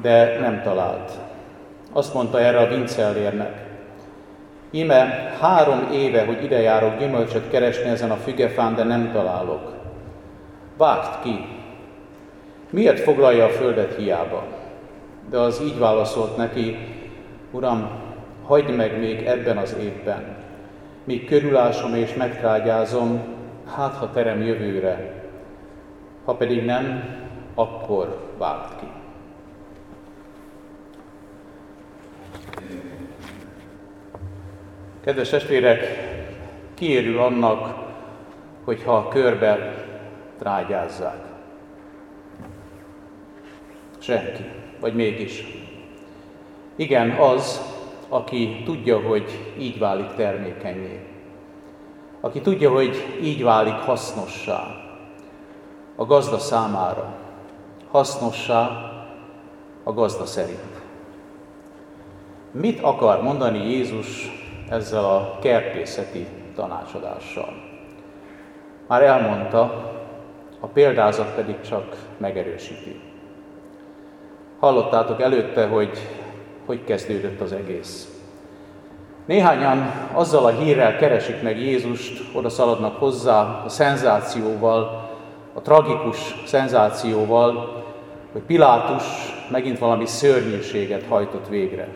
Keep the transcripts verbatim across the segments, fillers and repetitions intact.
de nem talált. Azt mondta erre a vincellérnek: íme három éve, hogy ide járok gyümölcsöt keresni ezen a fügefán, de nem találok. Vágd ki! Miért foglalja a földet hiába? De az így válaszolt neki: Uram, hagyd meg még ebben az évben, míg körülásom és megtrágyázom, hát ha terem jövőre, ha pedig nem, akkor vágd ki. Kedves testvérek, kiérül annak, hogyha körbe trágyázzák? Senki, vagy mégis. Igen, az, aki tudja, hogy így válik termékenyé. Aki tudja, hogy így válik hasznossá a gazda számára, hasznossá a gazda szerint. Mit akar mondani Jézus ezzel a kertészeti tanácsadással? Már elmondta, a példázat pedig csak megerősíti. Hallottátok előtte, hogy hogy kezdődött az egész. Néhányan azzal a hírrel keresik meg Jézust, oda szaladnak hozzá a szenzációval, a tragikus szenzációval, hogy Pilátus megint valami szörnyűséget hajtott végre.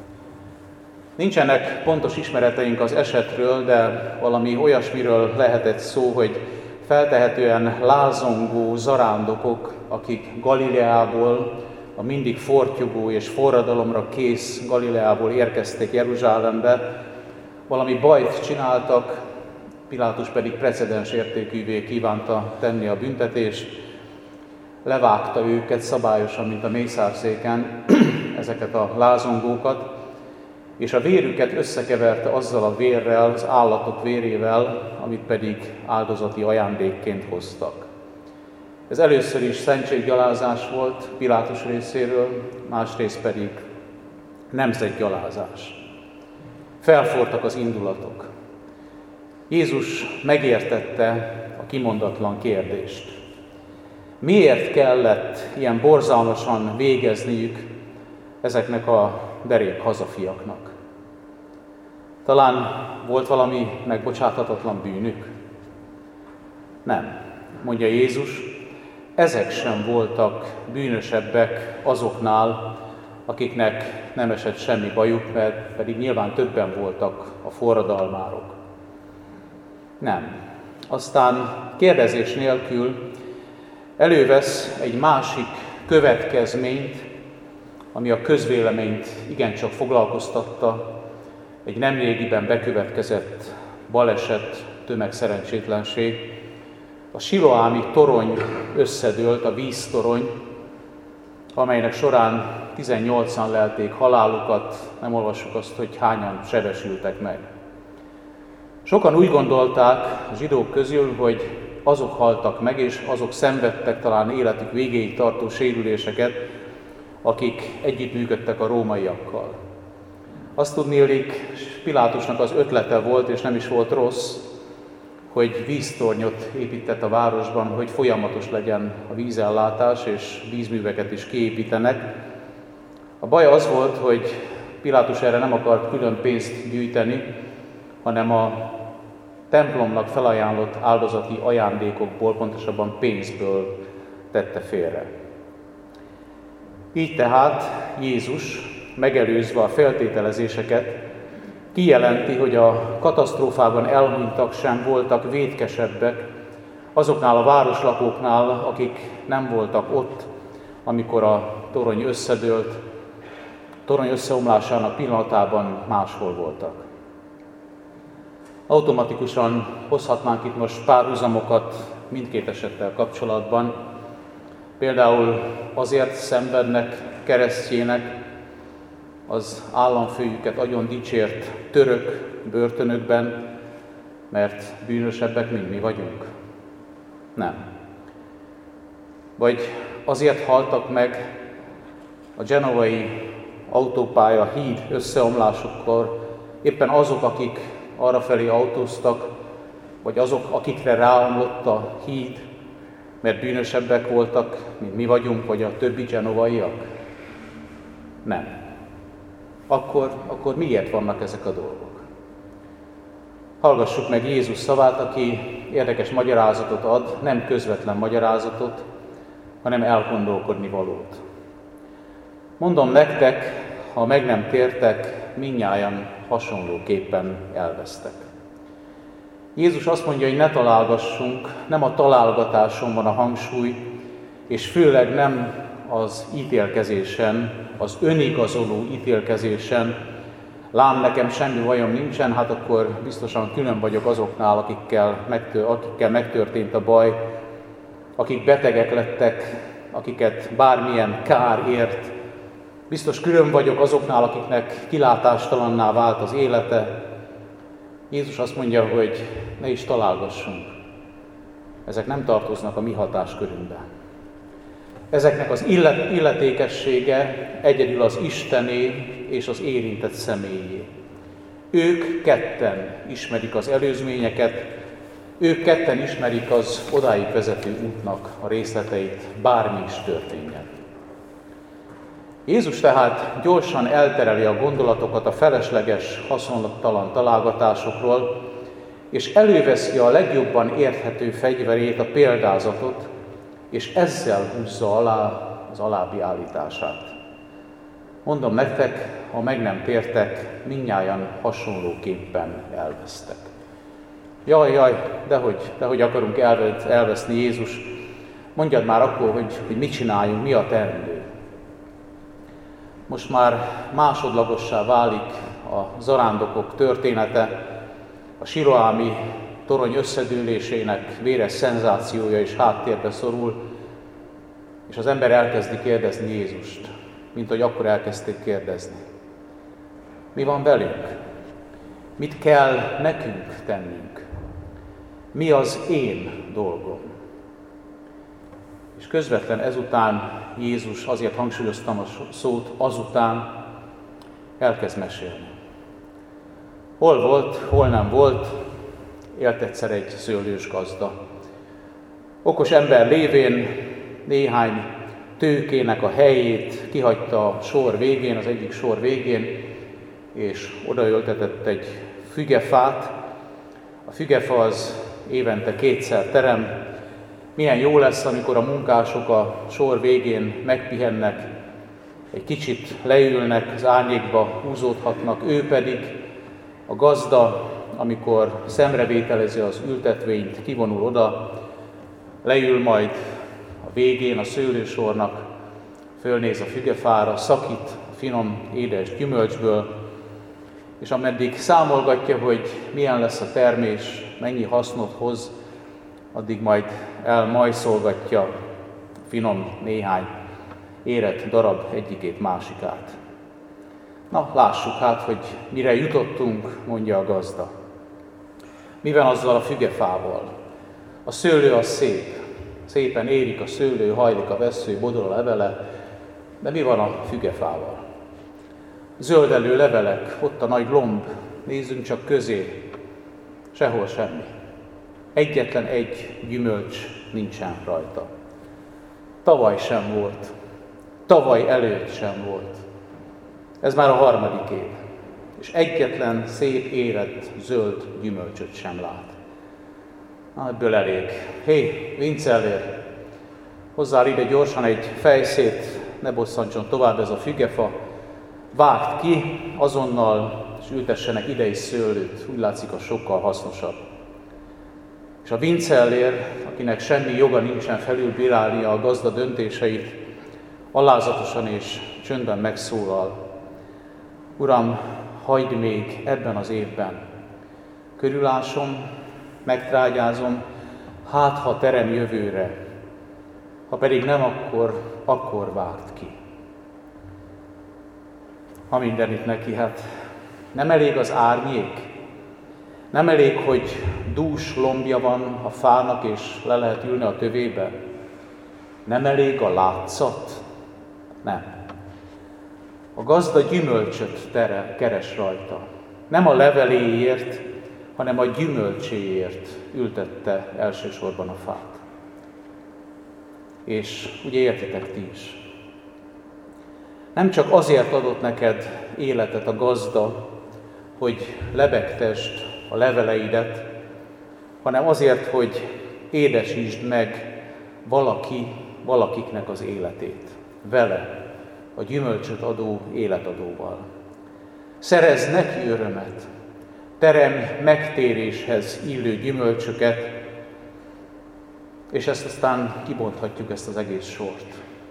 Nincsenek pontos ismereteink az esetről, de valami olyasmiről lehetett szó, hogy feltehetően lázongó zarándokok, akik Galileából, a mindig fortyogó és forradalomra kész Galileából érkeztek Jeruzsálembe, valami bajt csináltak, Pilátus pedig precedens értékűvé kívánta tenni a büntetést, levágta őket szabályosan, mint a mészárszéken, ezeket a lázongókat, és a vérüket összekeverte azzal a vérrel, az állatok vérével, amit pedig áldozati ajándékként hoztak. Ez először is szentséggyalázás volt Pilátus részéről, másrészt pedig nemzetgyalázás. Felfortak az indulatok. Jézus megértette a kimondatlan kérdést. Miért kellett ilyen borzalmasan végezniük ezeknek a derék hazafiaknak? Talán volt valami megbocsáthatatlan bűnük? Nem, mondja Jézus, ezek sem voltak bűnösebbek azoknál, akiknek nem esett semmi bajuk, mert pedig nyilván többen voltak a forradalmárok. Nem. Aztán kérdezés nélkül elővesz egy másik következményt, ami a közvéleményt igencsak foglalkoztatta, egy nemrégiben bekövetkezett baleset, tömegszerencsétlenség. A siloámi torony összedőlt, a víztorony, amelynek során tizennyolcan lelték halálukat, nem olvassuk azt, hogy hányan sebesültek meg. Sokan úgy gondolták a zsidók közül, hogy azok haltak meg, és azok szenvedtek talán életük végéig tartó sérüléseket, akik együttműködtek a rómaiakkal. Azt tudniillik, Pilátusnak az ötlete volt, és nem is volt rossz, hogy víztornyot épített a városban, hogy folyamatos legyen a vízellátás, és vízműveket is kiépítenek. A baj az volt, hogy Pilátus erre nem akart külön pénzt gyűjteni, hanem a templomnak felajánlott áldozati ajándékokból, pontosabban pénzből tette félre. Így tehát Jézus, megelőzve a feltételezéseket, kijelenti, hogy a katasztrófában elhunytak sem voltak vétkesebbek azoknál a városlakóknál, akik nem voltak ott, amikor a torony összedőlt, a torony összeomlásának pillanatában máshol voltak. Automatikusan hozhatnánk itt most párhuzamokat mindkét esettel kapcsolatban. Például azért szenvednek keresztjének az államfőjüket agyon dicsért török börtönökben, mert bűnösebbek, mint mi vagyunk? Nem. Vagy azért haltak meg a genovai autópálya híd összeomlásukkor éppen azok, akik arrafelé autóztak, vagy azok, akikre ráomlott a híd, mert bűnösebbek voltak, mint mi vagyunk, vagy a többi genovaiak? Nem. Akkor, akkor miért vannak ezek a dolgok? Hallgassuk meg Jézus szavát, aki érdekes magyarázatot ad, nem közvetlen magyarázatot, hanem elgondolkodni valót. Mondom nektek, ha meg nem tértek, mindnyájan hasonlóképpen elvesztek. Jézus azt mondja, hogy ne találgassunk, nem a találgatáson van a hangsúly, és főleg nem az ítélkezésen, az önigazoló ítélkezésen, lám nekem semmi bajom nincsen, hát akkor biztosan külön vagyok azoknál, akikkel, megtör, akikkel megtörtént a baj, akik betegek lettek, akiket bármilyen kár ért. Biztos külön vagyok azoknál, akiknek kilátástalanná vált az élete. Jézus azt mondja, hogy ne is találgassunk. Ezek nem tartoznak a mi hatáskörünkbe. Ezeknek az illet, illetékessége egyedül az Istené és az érintett személyé. Ők ketten ismerik az előzményeket, ők ketten ismerik az odáig vezető útnak a részleteit, bármi is történjen. Jézus tehát gyorsan eltereli a gondolatokat a felesleges, hasonlattalan találgatásokról, és előveszi a legjobban érthető fegyverét, a példázatot, és ezzel húzza alá az alábbi állítását. Mondom nektek, ha meg nem tértek, mindnyájan hasonlóképpen elvesztek. Jaj, jaj, dehogy, dehogy akarunk elveszni, Jézus. Mondjad már akkor, hogy, hogy mit csináljunk, mi a teendő. Most már másodlagossá válik a zarándokok története, a siloámi torony összedőlésének véres szenzációja is háttérbe szorul, és az ember elkezdi kérdezni Jézust, mint hogy akkor elkezdték kérdezni. Mi van velünk? Mit kell nekünk tennünk? Mi az én dolgom? És közvetlen ezután Jézus, azért hangsúlyoztam a szót, azután elkezd mesélni. Hol volt, hol nem volt, élt egyszer egy szőlős gazda. Okos ember lévén néhány tőkének a helyét kihagyta a sor végén, az egyik sor végén, és odaöltetett egy fügefát. A fügefa az évente kétszer terem. Milyen jó lesz, amikor a munkások a sor végén megpihennek, egy kicsit leülnek, az árnyékba húzódhatnak, ő pedig, a gazda, amikor szemrevételezi az ültetvényt, kivonul oda, leül majd a végén a szőlősornak, fölnéz a fügefára, szakít a finom, édes gyümölcsből, és ameddig számolgatja, hogy milyen lesz a termés, mennyi hasznot hoz, addig majd elmajszolgatja finom néhány érett darab egyikét másikát. Na, lássuk hát, hogy mire jutottunk, mondja a gazda. Mi van azzal a fügefával? A szőlő az szép. Szépen érik a szőlő, hajlik a vessző, bodol a levele, de mi van a fügefával? Zöldelő levelek, ott a nagy lomb, nézzünk csak közé, sehol semmi. Egyetlen egy gyümölcs nincsen rajta. Tavaly sem volt, tavaly előtt sem volt. Ez már a harmadik év, és egyetlen szép, érett, zöld gyümölcsöt sem lát. Na, ebből elég. Hé, Vincellér, hozzál ide gyorsan egy fejszét, ne bosszantson tovább ez a fügefa, vágd ki azonnal, és ültessenek ide is szőlőt, úgy látszik, a sokkal hasznosabb. És a Vincellér, akinek semmi joga nincsen felülbírálni a gazda döntéseit, alázatosan és csöndben megszólal. Uram, hagyd még ebben az évben. Körülásom, megtrágyázom, hát ha terem jövőre, ha pedig nem, akkor, akkor vágd ki. Ha mindenit neki, hát nem elég az árnyék, nem elég, hogy dús lombja van a fának, és le lehet ülni a tövébe. Nem elég a látszat? Nem. A gazda gyümölcsöt tere, keres rajta. Nem a leveléért, hanem a gyümölcséért ültette elsősorban a fát. És ugye értitek ti is. Nem csak azért adott neked életet a gazda, hogy lebegtesd a leveleidet, hanem azért, hogy édesítsd meg valaki, valakiknek az életét. Vele, a gyümölcsöt adó életadóval. Szerezz neki örömet, teremj megtéréshez illő gyümölcsöket, és ezt aztán kibonthatjuk ezt az egész sort.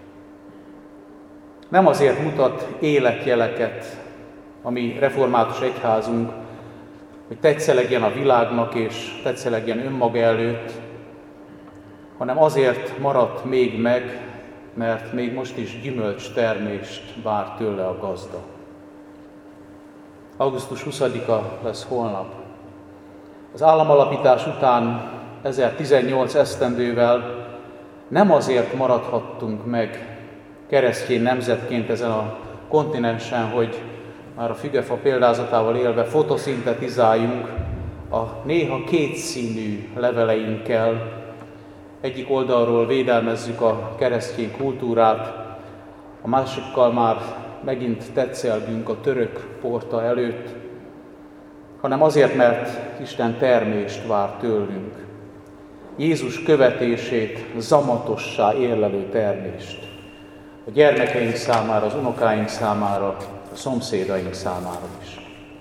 Nem azért mutat életjeleket a mi református egyházunk, hogy tetszelegjen a világnak és tetszelegjen önmaga előtt, hanem azért maradt még meg, mert még most is gyümölcs termést vár tőle a gazda. augusztus huszadika lesz holnap. Az államalapítás után ezertizennyolc esztendővel nem azért maradhattunk meg keresztény nemzetként ezen a kontinensen, hogy már a fügefa példázatával élve fotoszintetizáljuk a néha kétszínű leveleinkkel. Egyik oldalról védelmezzük a keresztény kultúrát, a másikkal már megint tetszelgünk a török porta előtt, hanem azért, mert Isten termést vár tőlünk. Jézus követését zamatossá érlelő termést. A gyermekeink számára, az unokáink számára, a szomszédaink számára is.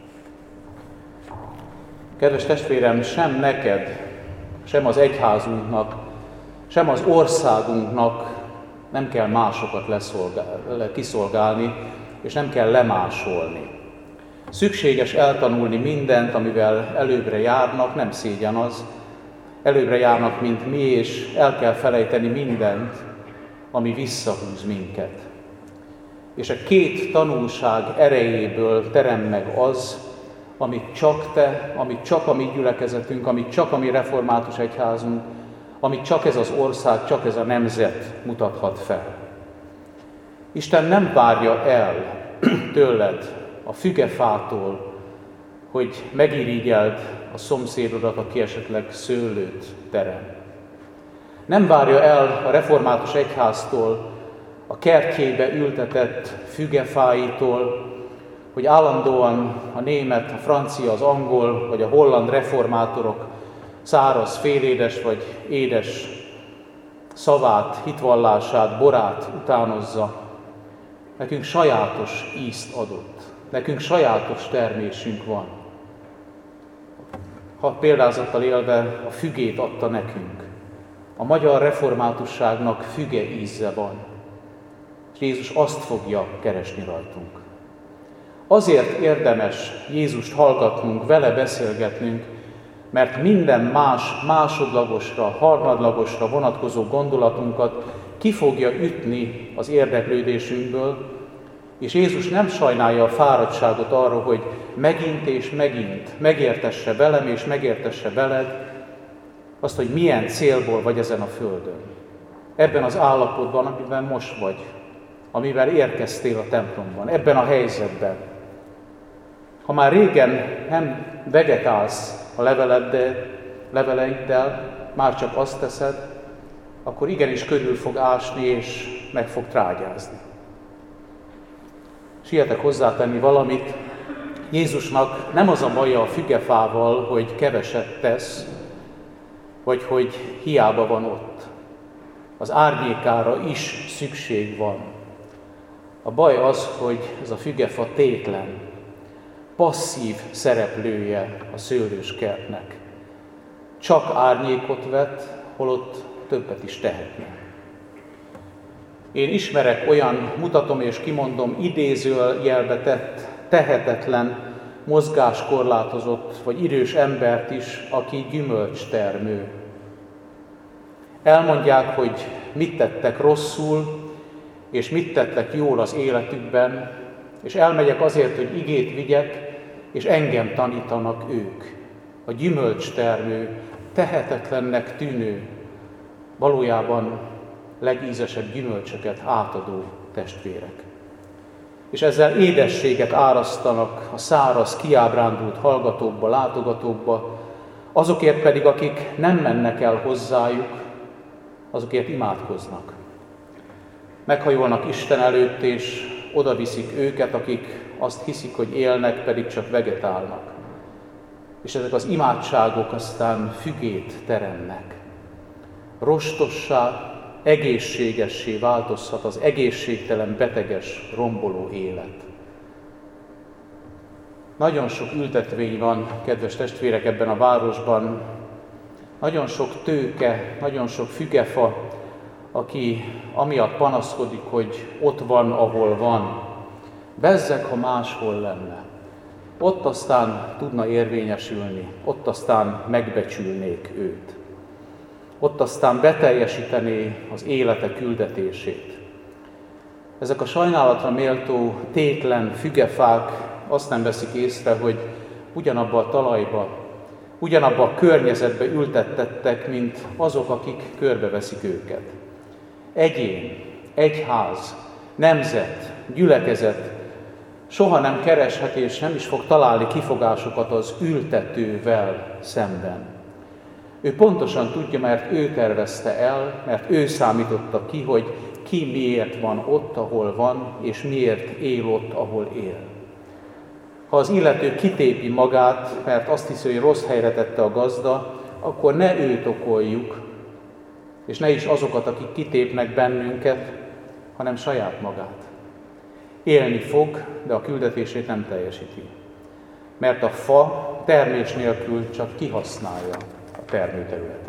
Kedves testvérem, sem neked, sem az egyházunknak, sem az országunknak nem kell másokat leszolgál, kiszolgálni, és nem kell lemásolni. Szükséges eltanulni mindent, amivel előbbre járnak, nem szégyen az, előbbre járnak, mint mi, és el kell felejteni mindent, ami visszahúz minket. És a két tanulság erejéből terem meg az, amit csak te, amit csak a mi gyülekezetünk, amit csak a mi református egyházunk, amit csak ez az ország, csak ez a nemzet mutathat fel. Isten nem várja el tőled, a fügefától, hogy megirigyeld a szomszédodat, aki esetleg szőlőt terem. Nem várja el a református egyháztól, a kertjébe ültetett fügefáitól, hogy állandóan a német, a francia, az angol vagy a holland reformátorok száraz, félédes vagy édes szavát, hitvallását, borát utánozza. Nekünk sajátos ízt adott, nekünk sajátos termésünk van. Ha példázattal élve a fügét adta nekünk. A magyar reformátusságnak füge íze van, és Jézus azt fogja keresni rajtunk. Azért érdemes Jézust hallgatnunk, vele beszélgetnünk, mert minden más, másodlagosra, harmadlagosra vonatkozó gondolatunkat ki fogja ütni az érdeklődésünkből, és Jézus nem sajnálja a fáradtságot arra, hogy megint és megint megértesse velem és megértesse veled azt, hogy milyen célból vagy ezen a földön. Ebben az állapotban, amiben most vagy, amivel érkeztél a templomban, ebben a helyzetben. Ha már régen nem vegetálsz a leveleiddel, már csak azt teszed, akkor igenis körül fog ásni és meg fog trágyázni. Sietek hozzátenni valamit. Jézusnak nem az a baja a fügefával, hogy keveset tesz, vagy hogy hiába van ott. Az árnyékára is szükség van. A baj az, hogy ez a fügefa tétlen, passzív szereplője a szőlőskertnek. Csak árnyékot vet, holott többet is tehetne. Én ismerek olyan, mutatom és kimondom, idézőjelbe tett, tehetetlen, mozgáskorlátozott vagy idős embert is, aki gyümölcstermő. Elmondják, hogy mit tettek rosszul, és mit tettek jól az életükben, és elmegyek azért, hogy igét vigyek, és engem tanítanak ők. A gyümölcstermő, tehetetlennek tűnő, valójában legízesebb gyümölcsöket átadó testvérek. És ezzel édességet árasztanak a száraz, kiábrándult hallgatókba, látogatókba, azokért pedig, akik nem mennek el hozzájuk, azokért imádkoznak. meghajolnak Isten előtt, és oda viszik őket, akik azt hiszik, hogy élnek, pedig csak vegetálnak. És ezek az imádságok aztán fügét teremnek. Rostossá, egészségessé változhat az egészségtelen, beteges, romboló élet. Nagyon sok ültetvény van, kedves testvérek, ebben a városban. Nagyon sok tőke, nagyon sok fügefa, aki amiatt panaszkodik, hogy ott van, ahol van. Bezzeg, ha máshol lenne. Ott aztán tudna érvényesülni, ott aztán megbecsülnék őt. Ott aztán beteljesítené az élete küldetését. Ezek a sajnálatra méltó tétlen fügefák azt nem veszik észre, hogy ugyanabba a talajba, ugyanabba a környezetbe ültettettek, mint azok, akik körbeveszik őket. Egyén, egyház, nemzet, gyülekezet soha nem kereshet és nem is fog találni kifogásokat az ültetővel szemben. Ő pontosan tudja, mert ő tervezte el, mert ő számította ki, hogy ki miért van ott, ahol van, és miért él ott, ahol él. Ha az illető kitépi magát, mert azt hiszi, hogy rossz helyre tette a gazda, akkor ne őt okoljuk, és ne is azokat, akik kitépnek bennünket, hanem saját magát. Élni fog, de a küldetését nem teljesíti. Mert a fa termés nélkül csak kihasználja a termőterületet.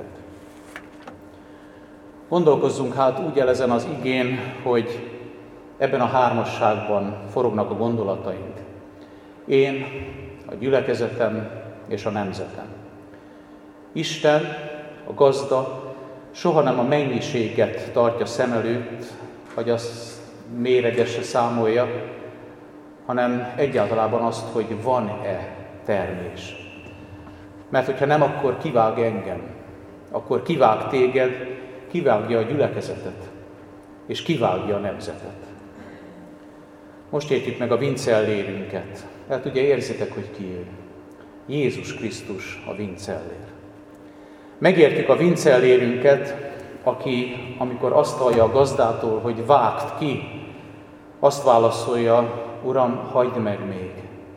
Gondolkozzunk hát úgy el ezen az igén, hogy ebben a hármasságban forognak a gondolataink. Én, a gyülekezetem és a nemzetem. Isten, a gazda, soha nem a mennyiséget tartja szem előtt, vagy azt méregesre számolja, hanem egyáltalában azt, hogy van-e termés. Mert hogyha nem, akkor kivág engem, akkor kivág téged, kivágja a gyülekezetet, és kivágja a nemzetet. Most értjük meg a vincellérünket. Hát ugye érzitek, hogy ki ő. Jézus Krisztus a vincellér. Megértjük a vincellérünket, aki, amikor azt hallja a gazdától, hogy vágd ki, azt válaszolja, Uram, hagyd meg még.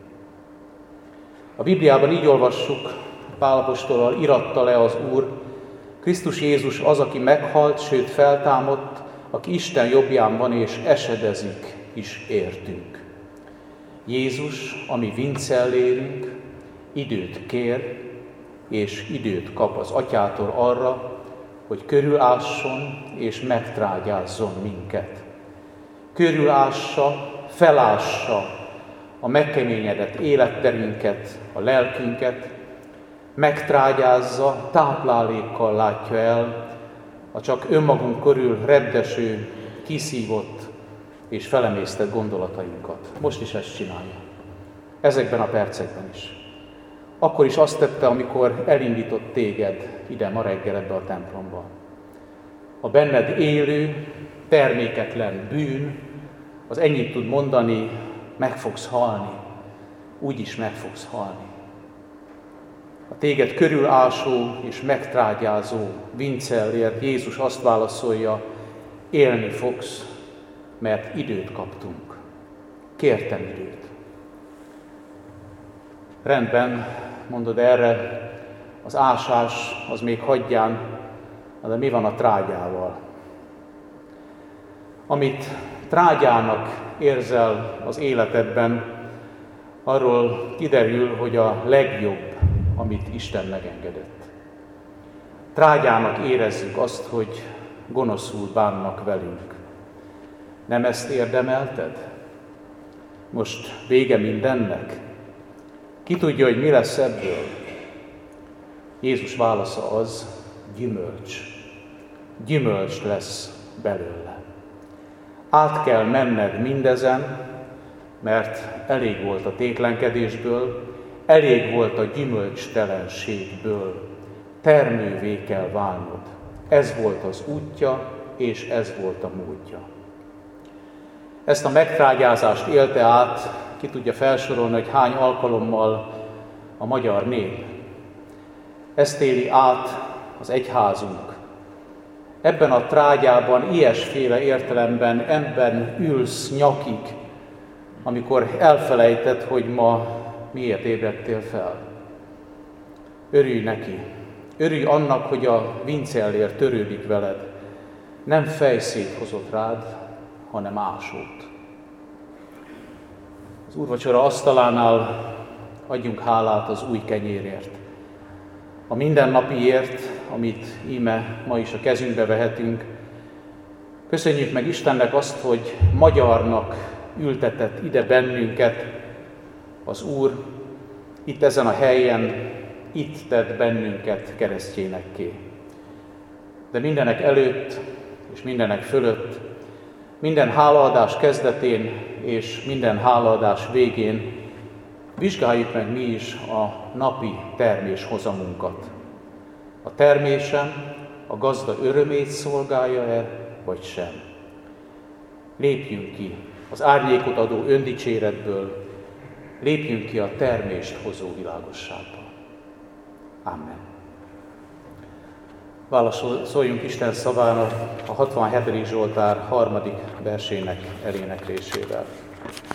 A Bibliában így olvassuk, Pál apostol iratta le az Úr, Krisztus Jézus az, aki meghalt, sőt feltámadt, aki Isten jobbján van és esedezik is értünk. Jézus, ami vincellérünk, időt kér, és időt kap az Atyától arra, hogy körülásson és megtrágyázzon minket. Körülássa, felássa a megkeményedett életterünket, a lelkünket, megtrágyázza, táplálékkal látja el a csak önmagunk körül repdeső, kiszívott és felemésztett gondolatainkat. Most is ezt csinálja. Ezekben a percekben is. Akkor is azt tette, amikor elindított téged ide ma reggel ebbe a templomba. A benned élő, terméketlen bűn, az ennyit tud mondani, meg fogsz halni, úgyis meg fogsz halni. A téged körülásó és megtrágyázó vincellért Jézus azt válaszolja, élni fogsz, mert időt kaptunk. Kértem időt. Rendben, mondod erre, az ásás az még hagyján, de mi van a trágyával? Amit trágyának érzel az életedben, arról kiderül, hogy a legjobb, amit Isten megengedett. Trágyának érezzük azt, hogy gonoszul bánnak velünk. Nem ezt érdemelted? Most vége mindennek? Ki tudja, hogy mi lesz ebből? Jézus válasza az, gyümölcs. Gyümölcs lesz belőle. Át kell menned mindezen, mert elég volt a tétlenkedésből, elég volt a gyümölcstelenségből. Termővé kell válnod. Ez volt az útja, és ez volt a módja. Ezt a megtrágyázást élte át, ki tudja felsorolni, hogy hány alkalommal a magyar nép. Ezt éli át az egyházunk. ebben a trágyában, ilyesféle értelemben ember ülsz nyakig, amikor elfelejted, hogy ma miért ébredtél fel. Örülj neki. Örülj annak, hogy a Vincellér törődik veled. Nem fejszét hozott rád, hanem ásót. Az úrvacsora asztalánál adjunk hálát az új kenyérért. A mindennapiért, amit íme ma is a kezünkbe vehetünk. Köszönjük meg Istennek azt, hogy magyarnak ültetett ide bennünket az Úr, itt ezen a helyen, itt tett bennünket keresztjénekké. De mindenek előtt és mindenek fölött, minden hálaadás kezdetén és minden hálaadás végén vizsgáljuk meg mi is a napi terméshozamunkat. A termésem a gazda örömét szolgálja-e, vagy sem? Lépjünk ki az árnyékot adó öndicséretből, lépjünk ki a termést hozó világosságba. Amen. Válaszoljunk Isten szavának a hatvanhetedik Zsoltár harmadik versének eléneklésével.